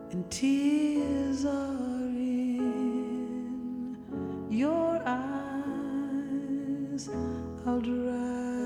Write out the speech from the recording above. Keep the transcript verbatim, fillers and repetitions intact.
and tears are in your eyes. I'll dry